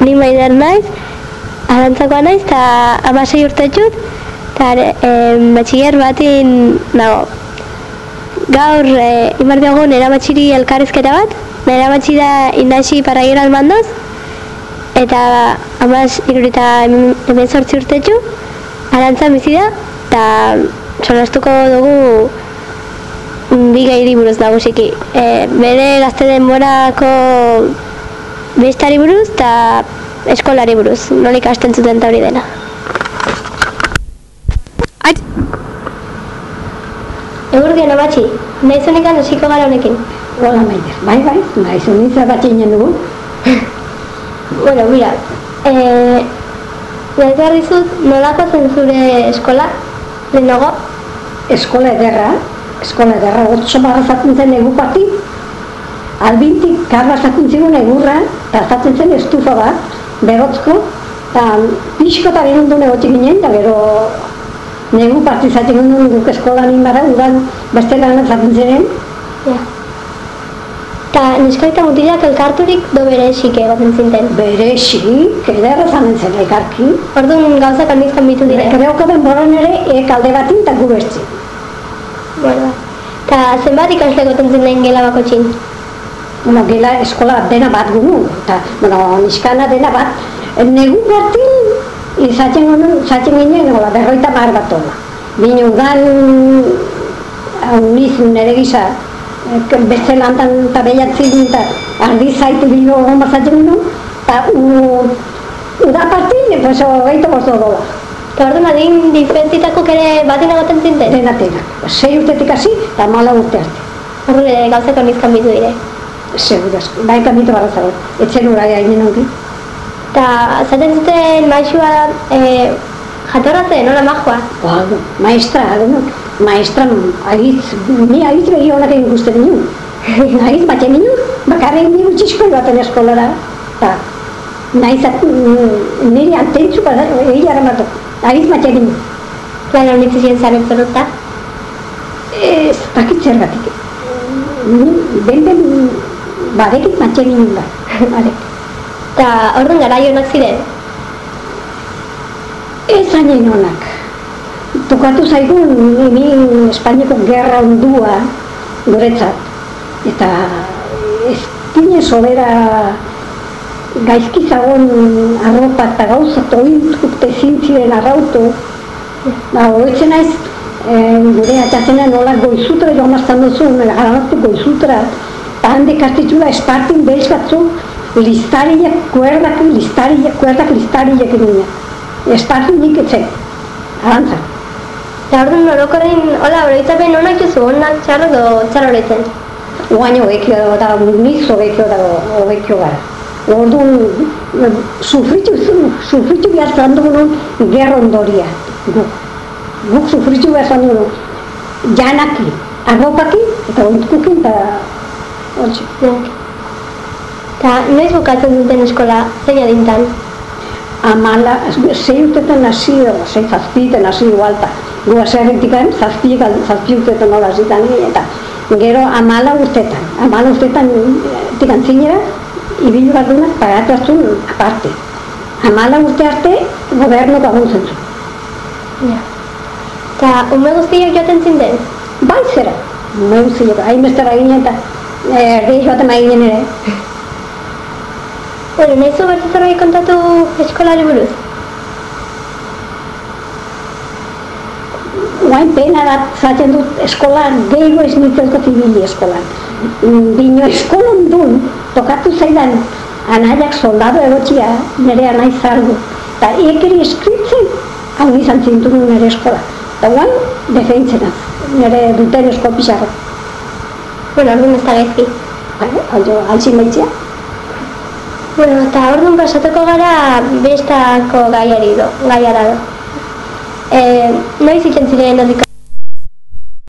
Ni Maider naiz, Arantzakoa naiz, eta 16 urte ditut, eta batxiller batin nago. Gaur imar diogu nera batxiri elkarrizketa bat, nera batxi da Indaxi Parraguer Almandoz, eta 18 urte ditu, Arantzan bizi da, eta solastuko dugu bi gairi buruz nagusiki. Bere gazte denborako bestari buruz eta eskolari buruz, nola ikasten zuten eta hori dena. Egurdian amatxi, nahi zunikan hasiko gara honekin. Hola Maider, bai, nahi zunitza bat inen dugu. Bueno, mira, nahi behar dizut nolako zen zure eskola, lehenago? Eskola ederra, otso barrazatzen zen egu pati, albintik karrazatzen zigun egurra, eta azatzen zen estufa bat, berotzko, eta pixko eta gerundun egotik ginen, eta gero negu partizatzen ginen guk eskolan inbara, udan beste lan azatzen ziren. Eta neska eta mutilak elkarturik do beresik egoten zinten? Beresik, ederra zanen zen elkarki. Orduan gauzak handiz kanbitu dire? Kreoko denboran ere kalde batin eta gu besti. Bueno, eta zenbat ikasle egoten zinen gela bako txin? Bueno, gela eskola dena bat gunu, eta niskana dena bat. Negu batin, izatzen ginen, 50 bat ola. Bino udan, niz nire gisa, beste lantan eta behiatzen eta ardi zaitu bilo egon bazatzen ginen, eta uda partin, 20 dola. Eta orduan adin diferentzietako ere batin egoten zinten? Dena, 6 urtetik hasi eta 14 urte arte. Orduan gauzak handiz kanbitu dire? Segurazko, bai kanbitu barra zago, etzen ura gainen ongi. Eta zaten zuten maixua jatorra zen, nola majua? Maestra ni agitz begi honak egin ikusten nuen. Agitz batzen nuen, bakarrik nire utxizko baten eskolara. Nire antentzuka egiara mato, agitz batzen nuen. Baina honitzu ziren zaren zorota? Ez dakit zergatik. Ben badekit batzen nuen da. Eta orduan gara honak ziren? Ez hainen honak. Tokatu zaigun hemen Espainiako gerra ondua guretzat. Eta ez ginen sobera gaizki zagon arropa eta gauzat ointuk tezintziren arrautu. Horretzen naiz, gure atazena nola goizutra joan maztan duzu, garanatu goizutra. Eta handik artitzula espartin behiz batzu listariak, kuerdak egina. Espartin nik etzen, arantzak. Eta orduan orokorren, hola, oroitzapen honak juzu, honak txarro do txarro horretzen? Oain hobekio da, niz hobekio gara. Orduan, sufritu behar zan dugun gerra ondoria. Guk sufritu behar zan dugun janaki, arropaki, eta ointkukin, eta hortxe. Eta noiz bukatzen duten eskola, zein adintan? 6 urtetan hasi, 6 zazpietan hasi igualta. Gu aserretikan, 7 urtetan nola hasitan eta gero 14 urtetan. 14 urtetan tikan zinera, ibilu bat dunak pagatu hartzun aparte. 14 urte arte, gobernu laguntzen zuen. Eta ume guztiak joaten zinten? Bai zera, ume guztiak, hainbestera ginen eta erdi joaten maginen ere. Bueno, nahi zu bertu zerbait kontatu eskolari buruz? Oain pena bat zaten dut eskolan, gehiago ez nintzeko zibili eskolan. Bino eskolon duen, tokatu zaidan anaiak soldado egotxia nire anai zargu. Eta ekeri eskritzen, hau izan zintun nire eskola. Eta oain defentzenaz, nire duten eskopixarra. Bueno, orduan ez da gaizki. Altzin baitzia. Bueno, eta orduan pasatuko gara bestako gaiara do. Noiz itzen ziren nondik